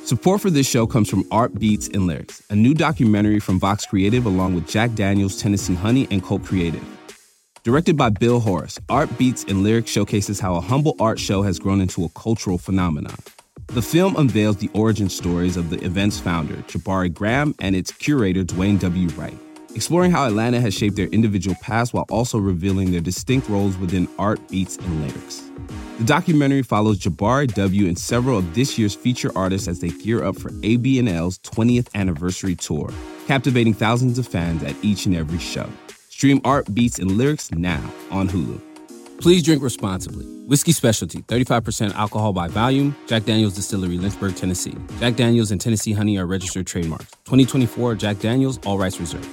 Support for this show comes from Art Beats and Lyrics, a new documentary from Vox Creative along with Jack Daniels, Tennessee Honey, and Cult Creative. Directed by Bill Horace, Art Beats and Lyrics showcases how a humble art show has grown into a cultural phenomenon. The film unveils the origin stories of the event's founder, Jabari Graham, and its curator, Dwayne W. Wright, exploring how Atlanta has shaped their individual paths while also revealing their distinct roles within Art Beats and Lyrics. The documentary follows Jabari W. and several of this year's feature artists as they gear up for ABNL's 20th anniversary tour, captivating thousands of fans at each and every show. Stream Art Beats and Lyrics now on Hulu. Please drink responsibly. Whiskey Specialty, 35% alcohol by volume. Jack Daniels Distillery, Lynchburg, Tennessee. Jack Daniels and Tennessee Honey are registered trademarks. 2024 Jack Daniels, all rights reserved.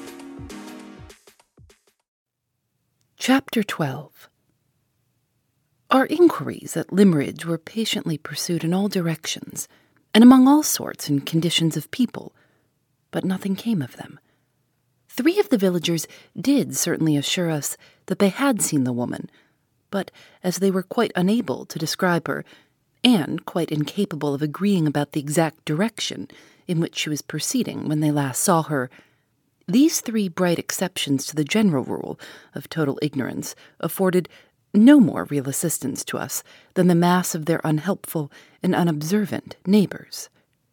Chapter 12. Our inquiries at Limmeridge were patiently pursued in all directions, and among all sorts and conditions of people, but nothing came of them. 3 of the villagers did certainly assure us that they had seen the woman, but as they were quite unable to describe her, and quite incapable of agreeing about the exact direction in which she was proceeding when they last saw her, these 3 bright exceptions to the general rule of total ignorance afforded no more real assistance to us than the mass of their unhelpful and unobservant neighbors.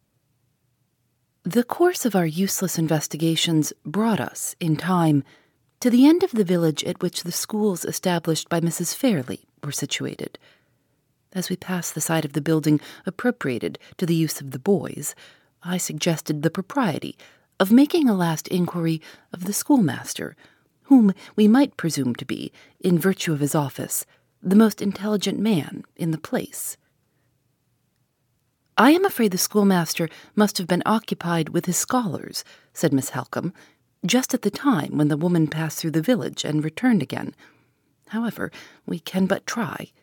The course of our useless investigations brought us, in time, to the end of the village at which the schools established by Mrs. Fairley were situated. As we passed the side of the building appropriated to the use of the boys, I suggested the propriety of making a last inquiry of the schoolmaster, whom we might presume to be, in virtue of his office, the most intelligent man in the place. "I am afraid the schoolmaster must have been occupied with his scholars," said Miss Halcombe, "just at the time when the woman passed through the village and returned again. However, we can but try."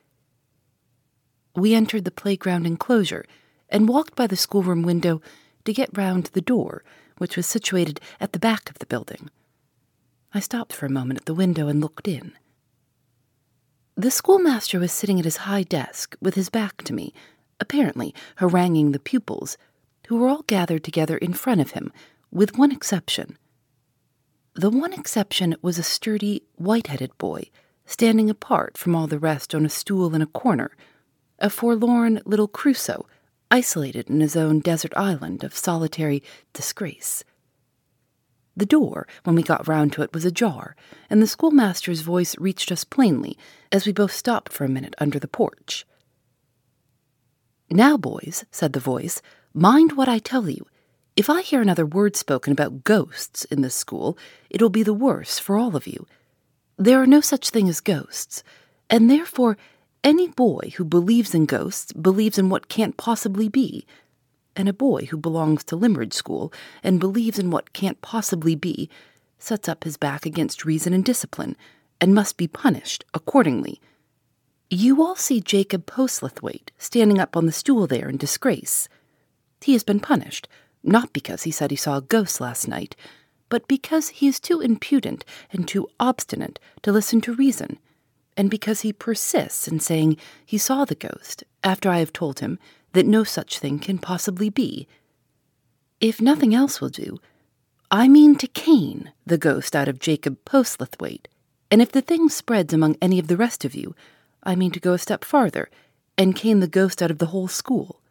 We entered the playground enclosure and walked by the schoolroom window to get round to the door, which was situated at the back of the building. I stopped for a moment at the window and looked in. The schoolmaster was sitting at his high desk with his back to me, apparently haranguing the pupils, who were all gathered together in front of him, with one exception. The one exception was a sturdy, white-headed boy, standing apart from all the rest on a stool in a corner, a forlorn little Crusoe, isolated in his own desert island of solitary disgrace. The door, when we got round to it, was ajar, and the schoolmaster's voice reached us plainly as we both stopped for a minute under the porch. "Now, boys," said the voice, "mind what I tell you. If I hear another word spoken about ghosts in this school, it will be the worse for all of you. There are no such thing as ghosts, and therefore any boy who believes in ghosts believes in what can't possibly be. And a boy who belongs to Limmeridge School and believes in what can't possibly be sets up his back against reason and discipline, and must be punished accordingly. You all see Jacob Postlethwaite standing up on the stool there in disgrace. He has been punished, not because he said he saw a ghost last night, but because he is too impudent and too obstinate to listen to reason, and because he persists in saying he saw the ghost after I have told him that no such thing can possibly be. If nothing else will do, I mean to cane the ghost out of Jacob Postlethwaite, and if the thing spreads among any of the rest of you, I mean to go a step farther and cane the ghost out of the whole school."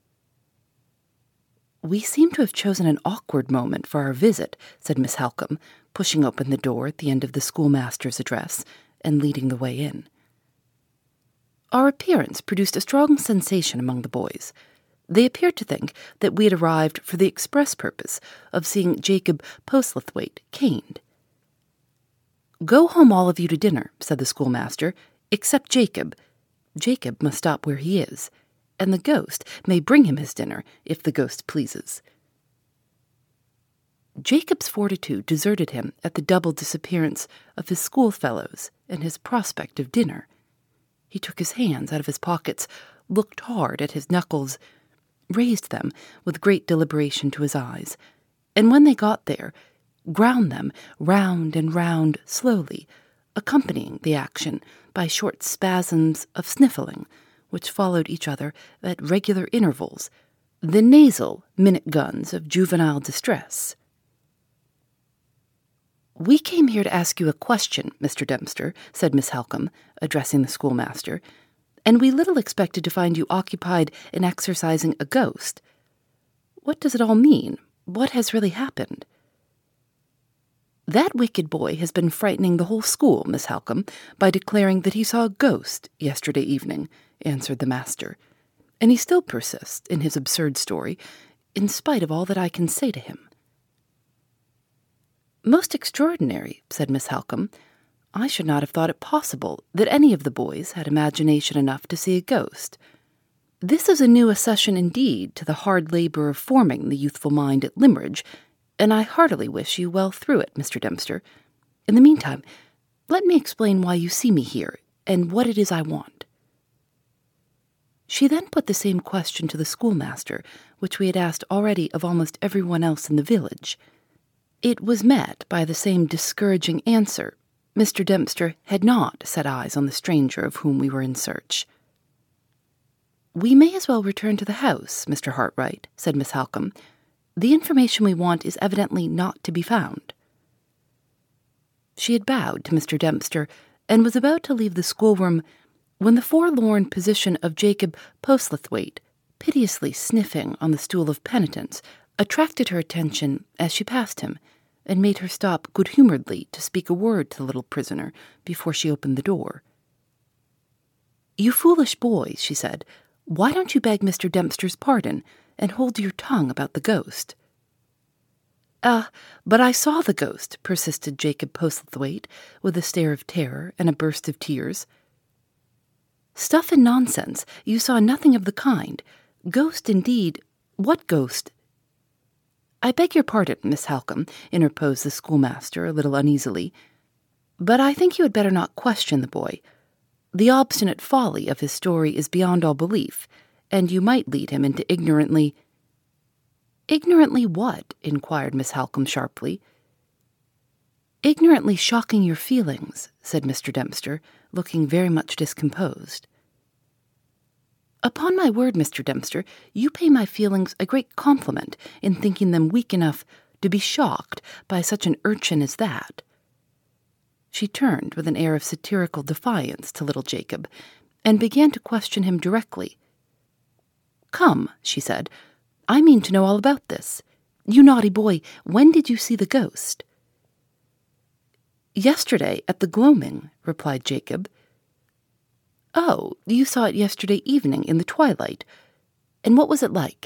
"We seem to have chosen an awkward moment for our visit," said Miss Halcombe, pushing open the door at the end of the schoolmaster's address and leading the way in. Our appearance produced a strong sensation among the boys. They appeared to think that we had arrived for the express purpose of seeing Jacob Postlethwaite caned. "Go home, all of you, to dinner," said the schoolmaster, "except Jacob. Jacob must stop where he is, and the ghost may bring him his dinner if the ghost pleases." Jacob's fortitude deserted him at the double disappearance of his schoolfellows and his prospect of dinner. He took his hands out of his pockets, looked hard at his knuckles, raised them with great deliberation to his eyes, and when they got there, ground them round and round slowly, accompanying the action by short spasms of sniffling, which followed each other at regular intervals, The nasal minute guns of juvenile distress. "We came here to ask you a question, Mr. Dempster," said Miss Halcombe, addressing the schoolmaster, "and we little expected to find you occupied in exorcising a ghost. What does it all mean? What has really happened?" "That wicked boy has been frightening the whole school, Miss Halcombe, by declaring that he saw a ghost yesterday evening," answered the master, "and he still persists in his absurd story, in spite of all that I can say to him." "Most extraordinary," said Miss Halcombe. "I should not have thought it possible that any of the boys had imagination enough to see a ghost. This is a new accession indeed to the hard labor of forming the youthful mind at Limmeridge, and I heartily wish you well through it, Mr. Dempster. In the meantime, let me explain why you see me here, and what it is I want." She then put the same question to the schoolmaster, which we had asked already of almost everyone else in the village. It was met by the same discouraging answer. Mr. Dempster had not set eyes on the stranger of whom we were in search. "We may as well return to the house, Mr. Hartright," said Miss Halcombe. "The information we want is evidently not to be found." She had bowed to Mr. Dempster and was about to leave the schoolroom when the forlorn position of Jacob Postlethwaite, piteously sniffing on the stool of penitence, attracted her attention as she passed him, and made her stop good-humouredly to speak a word to the little prisoner before she opened the door. "You foolish boys," she said, "why don't you beg Mr. Dempster's pardon and hold your tongue about the ghost?" But I saw the ghost," persisted Jacob Postlethwaite, with a stare of terror and a burst of tears. "Stuff and nonsense. You saw nothing of the kind. Ghost, indeed. What ghost?" "I beg your pardon, Miss Halcombe," interposed the schoolmaster a little uneasily, "but I think you had better not question the boy. The obstinate folly of his story is beyond all belief, and you might lead him into ignorantly—" "Ignorantly what?" inquired Miss Halcombe sharply. "Ignorantly shocking your feelings," said Mr. Dempster, looking very much discomposed. "Upon my word, Mr. Dempster, you pay my feelings a great compliment in thinking them weak enough to be shocked by such an urchin as that." She turned with an air of satirical defiance to little Jacob, and began to question him directly. "Come," she said, "I mean to know all about this. You naughty boy, when did you see the ghost?" "Yesterday at the gloaming," replied Jacob. "Oh, you saw it yesterday evening in the twilight. And what was it like?"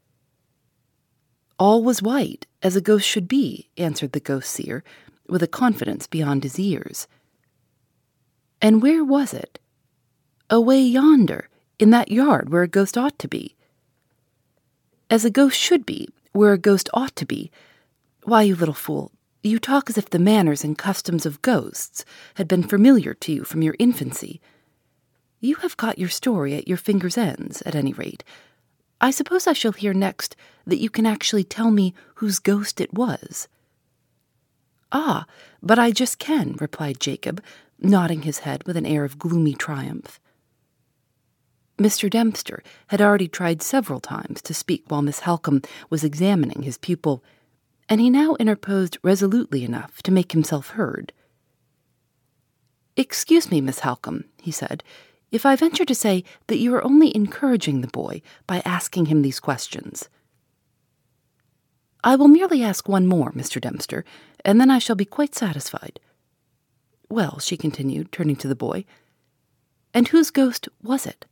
"All was white, as a ghost should be," answered the ghost-seer, with a confidence beyond his years. "And where was it?" "Away yonder, in that yard where a ghost ought to be." "As a ghost should be, where a ghost ought to be. Why, you little fool, you talk as if the manners and customs of ghosts had been familiar to you from your infancy. You have got your story at your fingers' ends, at any rate. I suppose I shall hear next that you can actually tell me whose ghost it was." "Ah, but I just can," replied Jacob, nodding his head with an air of gloomy triumph. Mr. Dempster had already tried several times to speak while Miss Halcombe was examining his pupil, and he now interposed resolutely enough to make himself heard. "Excuse me, Miss Halcombe," he said, "if I venture to say that you are only encouraging the boy by asking him these questions." "I will merely ask one more, Mr. Dempster, and then I shall be quite satisfied. Well," she continued, turning to the boy, "and whose ghost was it?"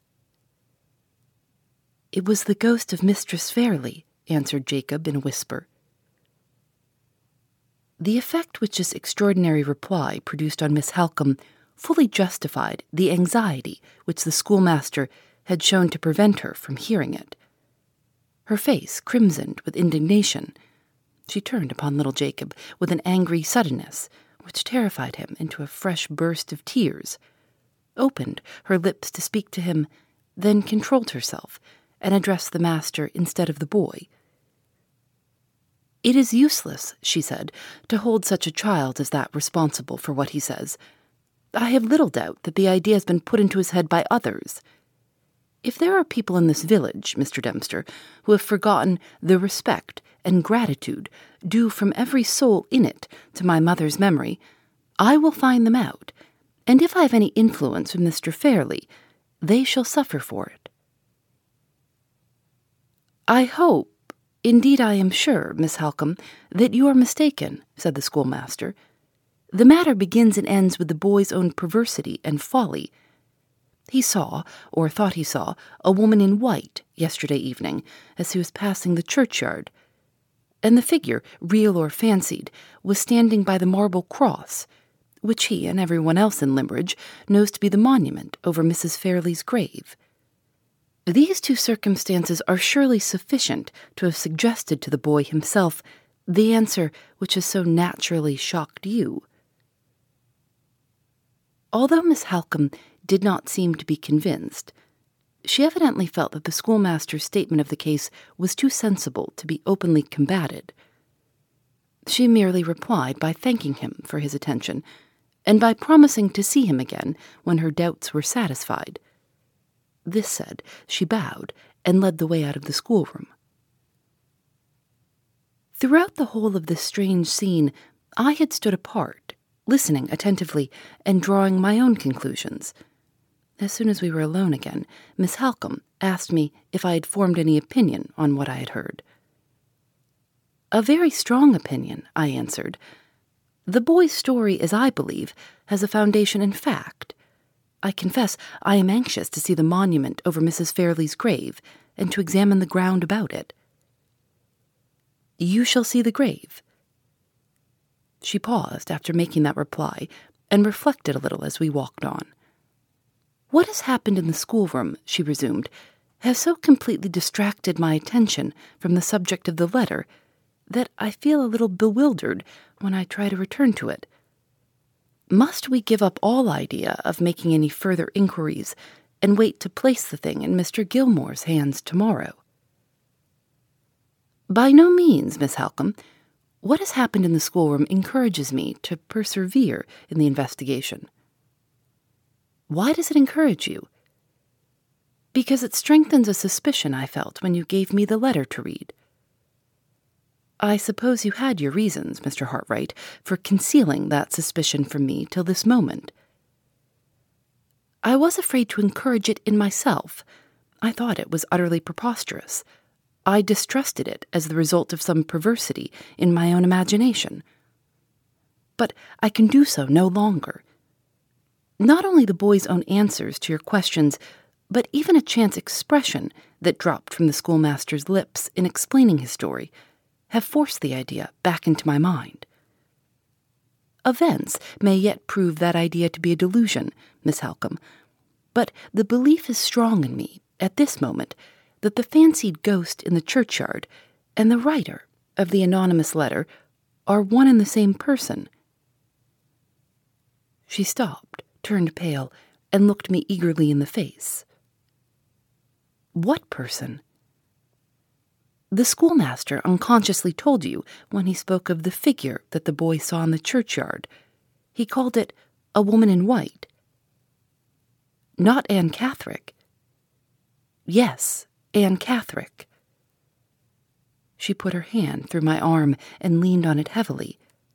"It was the ghost of Mistress Fairlie," answered Jacob in a whisper. The effect which this extraordinary reply produced on Miss Halcombe fully justified the anxiety which the schoolmaster had shown to prevent her from hearing it. Her face crimsoned with indignation. She turned upon little Jacob with an angry suddenness which terrified him into a fresh burst of tears, opened her lips to speak to him, then controlled herself and addressed the master instead of the boy. "It is useless," she said, "to hold such a child as that responsible for what he says. I have little doubt that the idea has been put into his head by others." If there are people in this village, Mr. Dempster, who have forgotten the respect and gratitude due from every soul in it to my mother's memory, I will find them out, and if I have any influence with Mr. Fairley, they shall suffer for it. I hope, indeed I am sure, Miss Halcombe, that you are mistaken, said the schoolmaster. The matter begins and ends with the boy's own perversity and folly. He saw, or thought he saw, a woman in white yesterday evening as he was passing the churchyard, and the figure, real or fancied, was standing by the marble cross, which he and everyone else in Limbridge knows to be the monument over Mrs. Fairley's grave. These two circumstances are surely sufficient to have suggested to the boy himself the answer which has so naturally shocked you. Although Miss Halcombe did not seem to be convinced, she evidently felt that the schoolmaster's statement of the case was too sensible to be openly combated. She merely replied by thanking him for his attention, and by promising to see him again when her doubts were satisfied. This said, she bowed and led the way out of the schoolroom. Throughout the whole of this strange scene, I had stood apart, listening attentively and drawing my own conclusions. As soon as we were alone again, Miss Halcombe asked me if I had formed any opinion on what I had heard. A very strong opinion, I answered. The boy's story, as I believe, has a foundation in fact. I confess I am anxious to see the monument over Mrs. Fairley's grave and to examine the ground about it. You shall see the grave. She paused after making that reply and reflected a little as we walked on. What has happened in the schoolroom, she resumed, has so completely distracted my attention from the subject of the letter that I feel a little bewildered when I try to return to it. Must we give up all idea of making any further inquiries and wait to place the thing in Mr. Gilmore's hands tomorrow? By no means, Miss Halcombe. What has happened in the schoolroom encourages me to persevere in the investigation. Why does it encourage you? Because it strengthens a suspicion I felt when you gave me the letter to read. I suppose you had your reasons, Mr. Hartright, for concealing that suspicion from me till this moment. I was afraid to encourage it in myself. I thought it was utterly preposterous. I distrusted it as the result of some perversity in my own imagination. But I can do so no longer. Not only the boy's own answers to your questions, but even a chance expression that dropped from the schoolmaster's lips in explaining his story have forced the idea back into my mind. Events may yet prove that idea to be a delusion, Miss Halcombe, but the belief is strong in me, at this moment, that the fancied ghost in the churchyard and the writer of the anonymous letter are one and the same person. She stopped, turned pale, and looked me eagerly in the face. What person? The schoolmaster unconsciously told you when he spoke of the figure that the boy saw in the churchyard. He called it a woman in white. Not Anne Catherick. Yes, Anne Catherick. She put her hand through my arm and leaned on it heavily.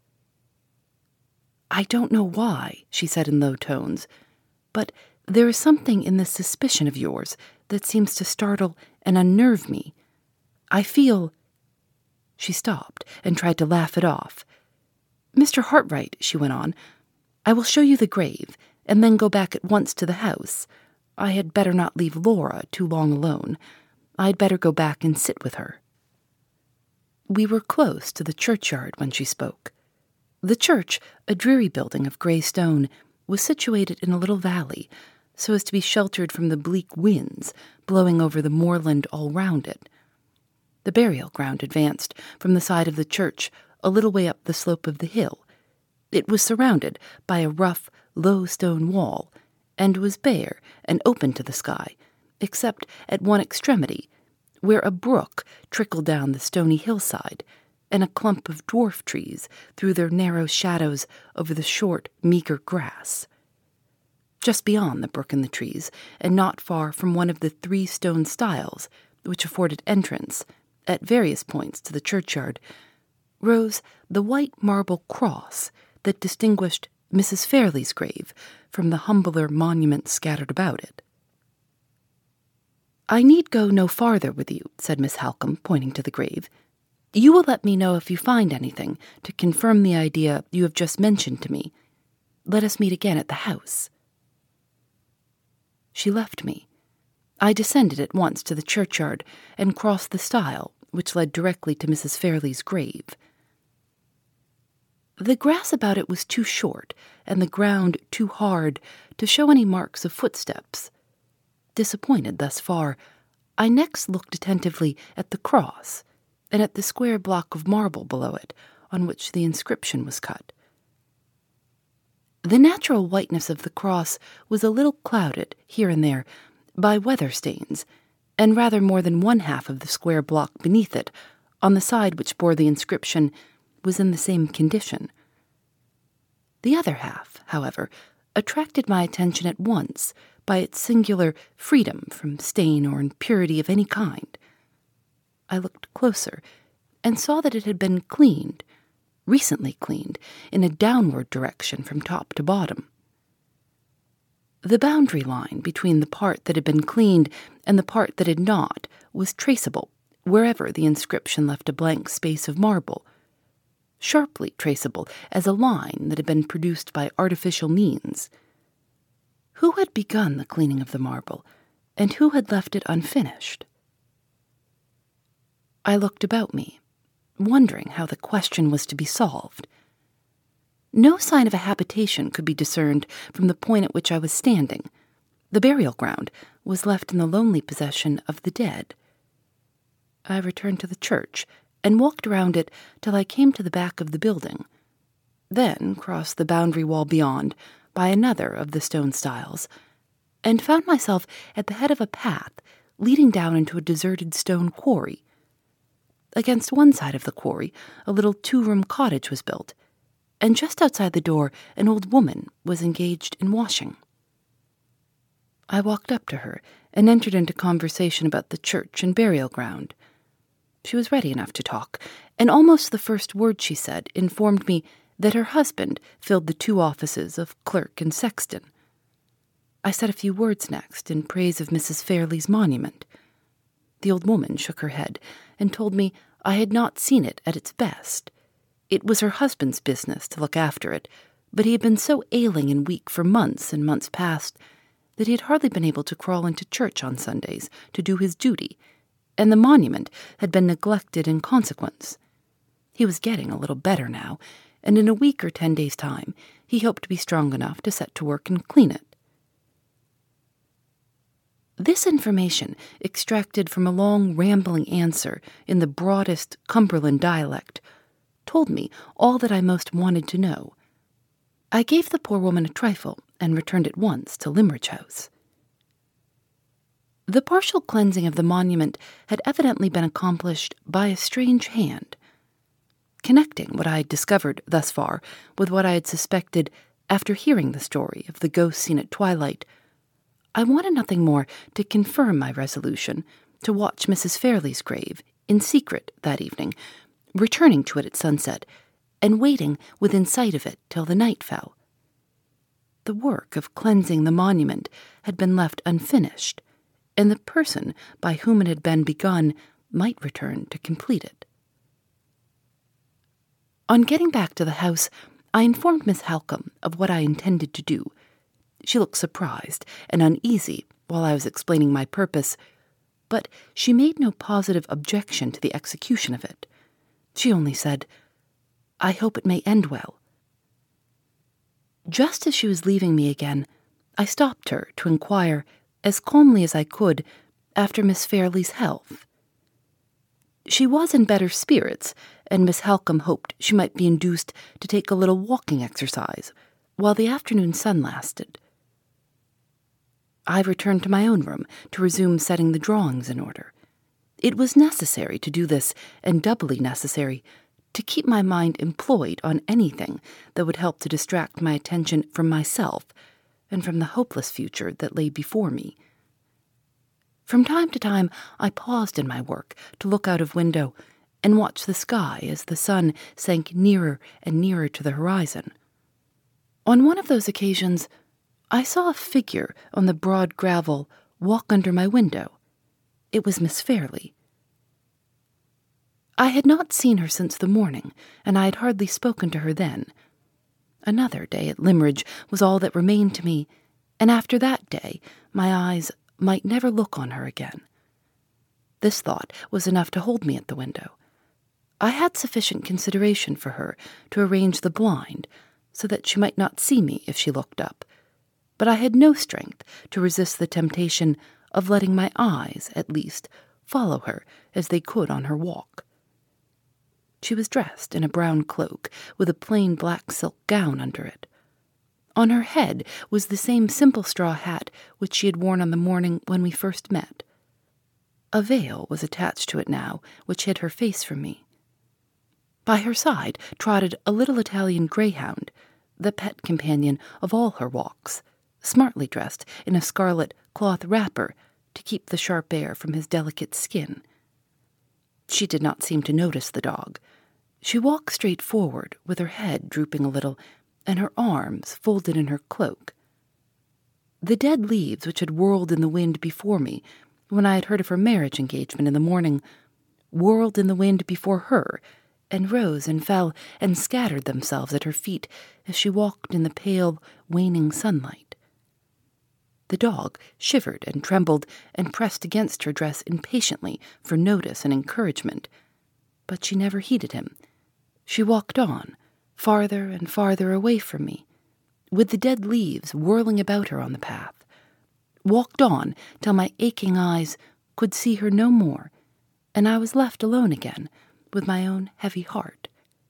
I don't know why, she said in low tones, but there is something in this suspicion of yours that seems to startle and unnerve me. I feel... She stopped and tried to laugh it off. Mr. Hartright, she went on, I will show you the grave, and then go back at once to the house. I had better not leave Laura too long alone. I'd better go back and sit with her. We were close to the churchyard when she spoke. The church, a dreary building of grey stone, was situated in a little valley, so as to be sheltered from the bleak winds blowing over the moorland all round it. The burial ground advanced from the side of the church a little way up the slope of the hill. It was surrounded by a rough, low stone wall, and was bare and open to the sky, except at one extremity, where a brook trickled down the stony hillside, and a clump of dwarf trees threw their narrow shadows over the short, meagre grass. just beyond the brook and the trees, and not far from one of the 3 stone stiles which afforded entrance, at various points to the churchyard, rose the white marble cross that distinguished Mrs. Fairley's grave from the humbler monuments scattered about it. "I need go no farther with you," said Miss Halcombe, pointing to the grave. "You will let me know if you find anything to confirm the idea you have just mentioned to me. Let us meet again at the house." She left me. I descended at once to the churchyard and crossed the stile, which led directly to Mrs. Fairley's grave. The grass about it was too short, and the ground too hard to show any marks of footsteps. Disappointed thus far, I next looked attentively at the cross, and at the square block of marble below it, on which the inscription was cut. The natural whiteness of the cross was a little clouded, here and there, by weather stains, and rather more than one half of the square block beneath it, on the side which bore the inscription, was in the same condition. The other half, however, attracted my attention at once by its singular freedom from stain or impurity of any kind. I looked closer, and saw that it had been cleaned, recently cleaned, in a downward direction from top to bottom. The boundary line between the part that had been cleaned and the part that had not was traceable wherever the inscription left a blank space of marble, sharply traceable as a line that had been produced by artificial means. Who had begun the cleaning of the marble, and who had left it unfinished? I looked about me, wondering how the question was to be solved. No sign of a habitation could be discerned from the point at which I was standing. The burial ground was left in the lonely possession of the dead. I returned to the church and walked around it till I came to the back of the building, then crossed the boundary wall beyond by another of the stone stiles, and found myself at the head of a path leading down into a deserted stone quarry. Against one side of the quarry, a little 2-room cottage was built, and just outside the door an old woman was engaged in washing. I walked up to her and entered into conversation about the church and burial ground. She was ready enough to talk, and almost the first word she said informed me that her husband filled the 2 offices of clerk and sexton. I said a few words next in praise of Mrs. Fairley's monument. The old woman shook her head and told me I had not seen it at its best. It was her husband's business to look after it, but he had been so ailing and weak for months and months past that he had hardly been able to crawl into church on Sundays to do his duty, and the monument had been neglected in consequence. He was getting a little better now, and in a week or 10 days' time he hoped to be strong enough to set to work and clean it. This information, extracted from a long, rambling answer in the broadest Cumberland dialect, told me all that I most wanted to know. I gave the poor woman a trifle and returned at once to Limmeridge House. The partial cleansing of the monument had evidently been accomplished by a strange hand. Connecting what I had discovered thus far with what I had suspected after hearing the story of the ghost seen at twilight, I wanted nothing more to confirm my resolution to watch Mrs. Fairley's grave in secret that evening, returning to it at sunset, and waiting within sight of it till the night fell. The work of cleansing the monument had been left unfinished, and the person by whom it had been begun might return to complete it. On getting back to the house, I informed Miss Halcombe of what I intended to do. She looked surprised and uneasy while I was explaining my purpose, but she made no positive objection to the execution of it. She only said, "I hope it may end well." Just as she was leaving me again, I stopped her to inquire, as calmly as I could, after Miss Fairley's health. She was in better spirits, and Miss Halcombe hoped she might be induced to take a little walking exercise while the afternoon sun lasted. I returned to my own room to resume setting the drawings in order. It was necessary to do this, and doubly necessary to keep my mind employed on anything that would help to distract my attention from myself, and from the hopeless future that lay before me. From time to time, I paused in my work to look out of window and watch the sky as the sun sank nearer and nearer to the horizon. On one of those occasions, I saw a figure on the broad gravel walk under my window. It was Miss Fairley. I had not seen her since the morning, and I had hardly spoken to her then. Another day at Limmeridge was all that remained to me, and after that day my eyes might never look on her again. This thought was enough to hold me at the window. I had sufficient consideration for her to arrange the blind so that she might not see me if she looked up, but I had no strength to resist the temptation of letting my eyes, at least, follow her as they could on her walk. She was dressed in a brown cloak with a plain black silk gown under it. On her head was the same simple straw hat which she had worn on the morning when we first met. A veil was attached to it now, which hid her face from me. By her side trotted a little Italian greyhound, the pet companion of all her walks, smartly dressed in a scarlet cloth wrapper to keep the sharp air from his delicate skin. She did not seem to notice the dog. She walked straight forward, with her head drooping a little, and her arms folded in her cloak. The dead leaves which had whirled in the wind before me, when I had heard of her marriage engagement in the morning, whirled in the wind before her, and rose and fell and scattered themselves at her feet as she walked in the pale, waning sunlight. The dog shivered and trembled and pressed against her dress impatiently for notice and encouragement, but she never heeded him. She walked on, farther and farther away from me, with the dead leaves whirling about her on the path, walked on till my aching eyes could see her no more, and I was left alone again with my own heavy heart.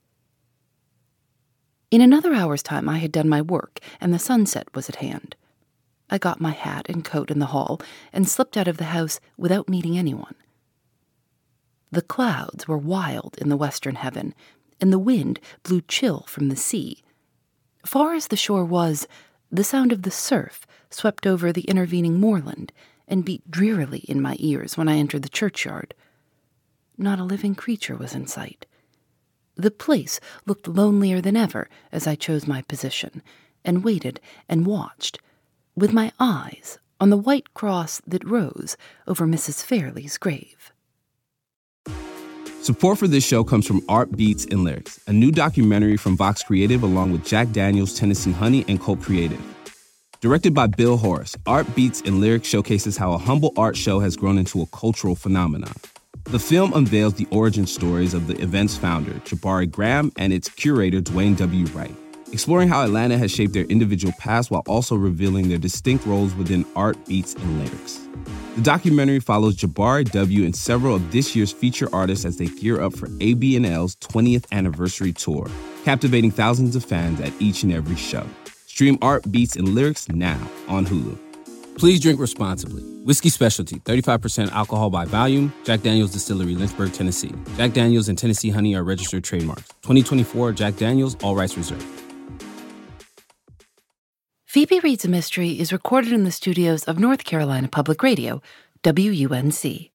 In another hour's time I had done my work, and the sunset was at hand. I got my hat and coat in the hall and slipped out of the house without meeting anyone. The clouds were wild in the western heaven, and the wind blew chill from the sea. Far as the shore was, the sound of the surf swept over the intervening moorland and beat drearily in my ears when I entered the churchyard. Not a living creature was in sight. The place looked lonelier than ever as I chose my position, and waited and watched, with my eyes on the white cross that rose over Mrs. Fairley's grave. Support for this show comes from Art Beats and Lyrics, a new documentary from Vox Creative along with Jack Daniels, Tennessee Honey, and Colt Creative. Directed by Bill Horace, Art Beats and Lyrics showcases how a humble art show has grown into a cultural phenomenon. The film unveils the origin stories of the event's founder, Jabari Graham, and its curator, Dwayne W. Wright, exploring how Atlanta has shaped their individual paths while also revealing their distinct roles within art, beats, and lyrics. The documentary follows Jabari W. and several of this year's feature artists as they gear up for ABNL's 20th anniversary tour, captivating thousands of fans at each and every show. Stream Art, Beats, and Lyrics now on Hulu. Please drink responsibly. Whiskey Specialty, 35% alcohol by volume. Jack Daniel's Distillery, Lynchburg, Tennessee. Jack Daniel's and Tennessee Honey are registered trademarks. 2024 Jack Daniel's, all rights reserved. Phoebe Reads a Mystery is recorded in the studios of North Carolina Public Radio, WUNC.